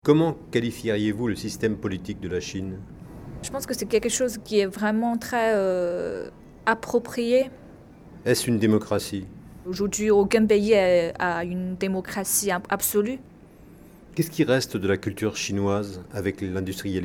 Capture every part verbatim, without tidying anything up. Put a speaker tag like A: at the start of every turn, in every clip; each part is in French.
A: Comment qualifieriez-vous le système politique de la Chine ?
B: Je pense que c'est quelque chose qui est vraiment très euh, approprié.
A: Est-ce une démocratie ?
B: Aujourd'hui, aucun pays a une démocratie absolue.
A: Qu'est-ce qui reste de la culture chinoise avec l'industrialisation ?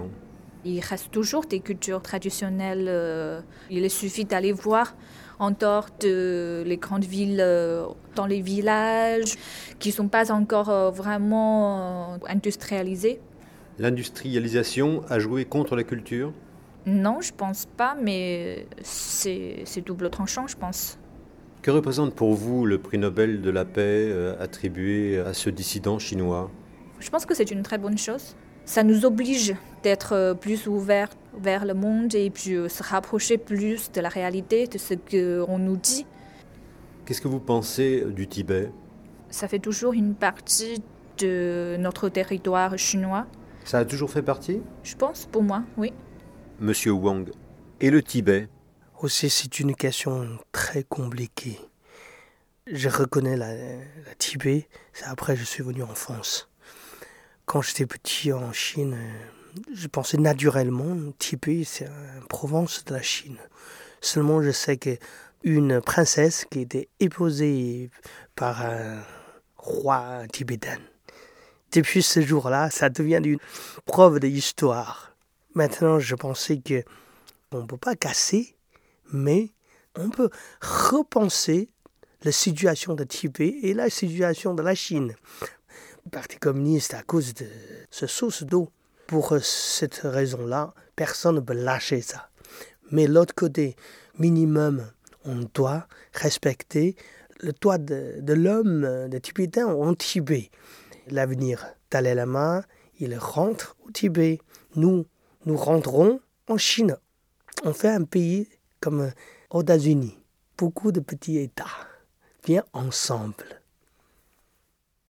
B: Il reste toujours des cultures traditionnelles. Euh, il suffit d'aller voir en dehors de les grandes villes, euh, dans les villages qui ne sont pas encore euh, vraiment euh, industrialisés.
A: L'industrialisation a joué contre la culture ?
B: Non, je pense pas, mais c'est, c'est double tranchant, je pense.
A: Que représente pour vous le prix Nobel de la paix euh, attribué à ce dissident chinois ?
B: Je pense que c'est une très bonne chose. Ça nous oblige d'être plus ouverts vers le monde et puis se rapprocher plus de la réalité, de ce qu'on nous dit.
A: Qu'est-ce que vous pensez du Tibet ?
B: Ça fait toujours une partie de notre territoire chinois.
A: Ça a toujours fait partie ?
B: Je pense, pour moi, oui.
A: Monsieur Wang, et le Tibet ?
C: Aussi, c'est une question très compliquée. Je reconnais la, la Tibet, c'est après je suis venu en France. Quand j'étais petit en Chine, je pensais naturellement Tibet, c'est une province de la Chine. Seulement, je sais qu'une princesse qui était épousée par un roi tibétain. Depuis ce jour-là, ça devient une preuve d'histoire. Maintenant, je pensais qu'on ne peut pas casser, mais on peut repenser la situation de Tibet et la situation de la Chine. Le Parti communiste, à cause de ce source d'eau, pour cette raison-là, personne ne peut lâcher ça. Mais l'autre côté, minimum, on doit respecter le droit de, de l'homme, des Tibétains en Tibet. L'avenir, Dalai Lama, il rentre au Tibet. Nous, nous rentrons en Chine. On fait un pays comme aux États-Unis. Beaucoup de petits États viennent ensemble.